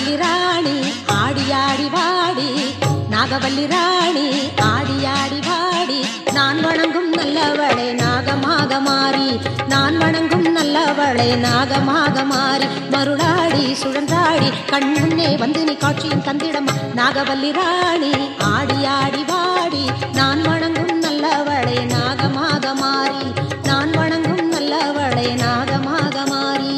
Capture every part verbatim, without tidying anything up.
நாகவல்லி ராணி ஆடி ஆடி வாடி, நாகவல்லி ராணி ஆடி ஆடி வாடி. நான் வணங்கும் நல்லவளே நாகமாக மாறி, நான் வணங்கும் நல்லவளே நாகமாக மாறி. மருளாடி சுழன்றாடி கண் முன்னே வந்து நீ காட்சியும் தந்திடமா. நாகவல்லி ராணி ஆடி ஆடி வாடி, நான் வணங்கும் நல்லவளே நாகமாக மாறி, நான் வணங்கும் நல்லவளே நாகமாக மாறி.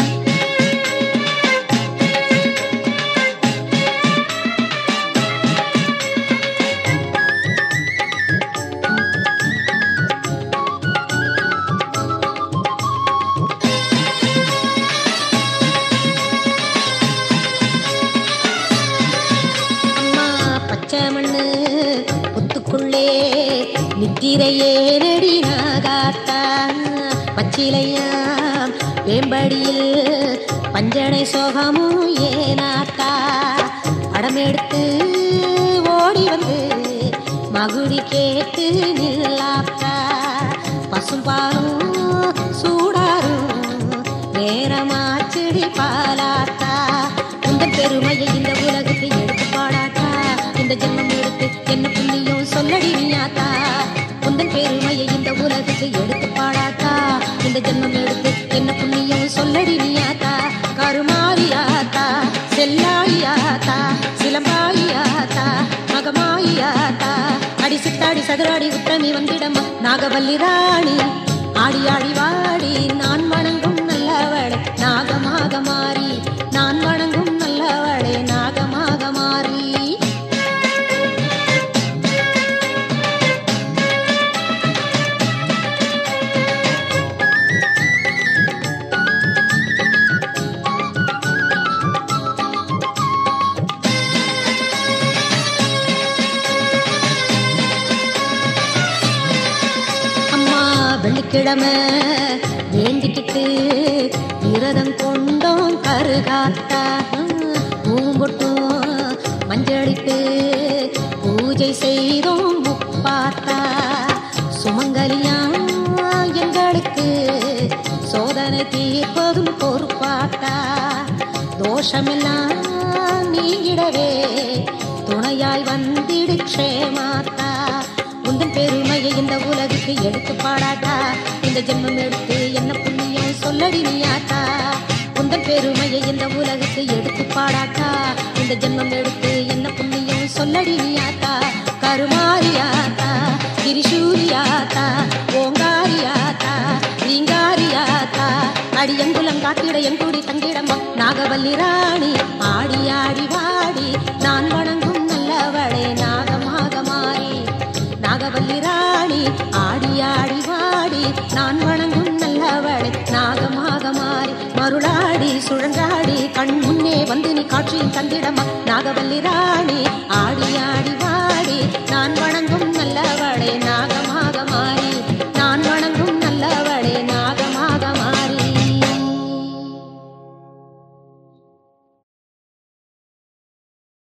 மண்ணு புத்துக்குள்ளே நித்திரையே நெடி நாகாத்தா, பச்சிலையாம் வேம்படியில் பஞ்சனை சோகமும் ஏனாத்தா. படமெடுத்து ஓடி வந்து மகுடி கேட்டு நில்லாத்தா, பசும்பாலும் சூடாரும் நேரமாச்சடி பாலாத்தா. இந்த பெருமையை இந்த உலகத்தை எடுத்து பாடாத்தா, இந்த ஜென்மம் எடுத்து என்ன புண்ணியம் சொல்லடி நீயாத்தா. உந்தன் பெருமையை இந்த உலகத்தை எடுத்து பாடாத்தா, இந்த ஜென்மம் எடுத்து என்ன புண்ணியம் சொல்லடி நீயாத்தா. கருமாரியாத்தா செல்லாயியாத்தா சிலம்பாயியாத்தா மகமாயியாத்தா. அடி சித்தாடி சதுராடி உத்தமி வந்திடமா. நாகவல்லி ராணி ஆடி ஆடி வாடி, நான் வணங்கும் நல்லவளே நாகமாக மாறி, நான் வணங்கும் நல்லவளே நாகமாக மாறி. வெள்ளிக்கிழமை வேண்டிக்கிட்டு விரதம் கொண்டோம் கருகாத்தா, பூம்பொட்டும் மஞ்சளிட்டு பூஜை செய்தோம் முப்பாத்தா. சுமங்கலியா எங்களுக்கு சோதனை தீர்ப்பதும் பொறுப்பாத்தா. தோஷமெல்லாம் நீங்கிடவே துணையாய் வந்திடு க்ஷேமாத்தா. உந்தன் பெருமையை இந்த உலகுக்கு எடுத்து பாடாட்டா, இந்த ஜென்மம் எடுத்து என்ன புண்ணியம் சொல்லடி நீயாத்தா. உந்தன் பெருமையை இந்த உலகுக்கு எடுத்து பாடாட்டா, இந்த ஜென்மம் எடுத்து என்ன புண்ணியம் சொல்லடி நீயாத்தா. கருமாரியாத்தா திரிசூரியாத்தா ஓங்காரியாத்தா ரீங்காரியாத்தா. அடியங்குலம் காத்திட எங்கூடி தங்கிடமா. நாகவல்லி ராணி ஆடி ஆடி வாடி, நான் வணங்கும் நல்லவளே நாகமாக மாறி, நாகவல்லி ராணி ஆடி ஆடி வாடி, நான் வணங்கும் நல்லவளே நாகமாக மாறி. மருளாடி சுழன்றாடி கண் முன்னே வந்து நீ காட்சியும் தந்திடமா. நாகவல்லி ராணி ஆடி